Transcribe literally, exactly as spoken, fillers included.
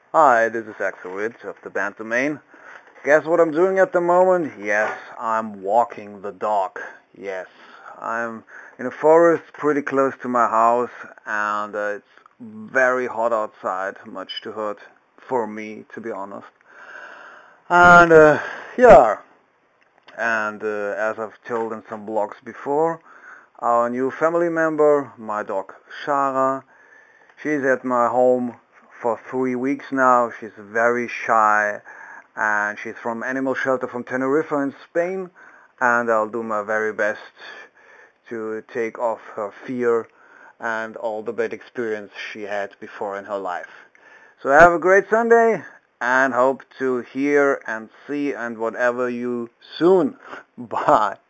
Hi, this is Axel Ridge of the band Domain. Guess what I'm doing at the moment? Yes, I'm walking the dog. Yes, I'm in a forest pretty close to my house, and uh, it's very hot outside, much too hot for me, to be honest. And uh, yeah, and uh, as I've told in some blogs before, our new family member, my dog Shara, she's at my home for three weeks now. She's very shy, and she's from animal shelter from Tenerife in Spain, and I'll do my very best to take off her fear and all the bad experience she had before in her life. So have a great Sunday, and hope to hear and see and whatever you soon. Bye.